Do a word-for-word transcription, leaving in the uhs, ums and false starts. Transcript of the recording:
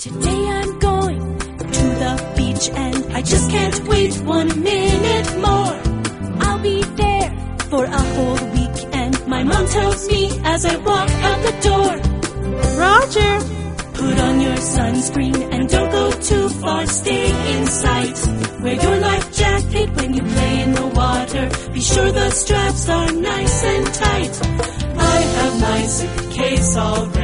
Today I'm going to the beach and I just can't wait one minute more. I'll be there for a whole week and my mom tells me as I walk out the door, Roger, put on your sunscreen and don't go too far, stay in sight. Wear your life jacket when you play in the water, be sure the straps are nice and tight. I have my suitcase all ready.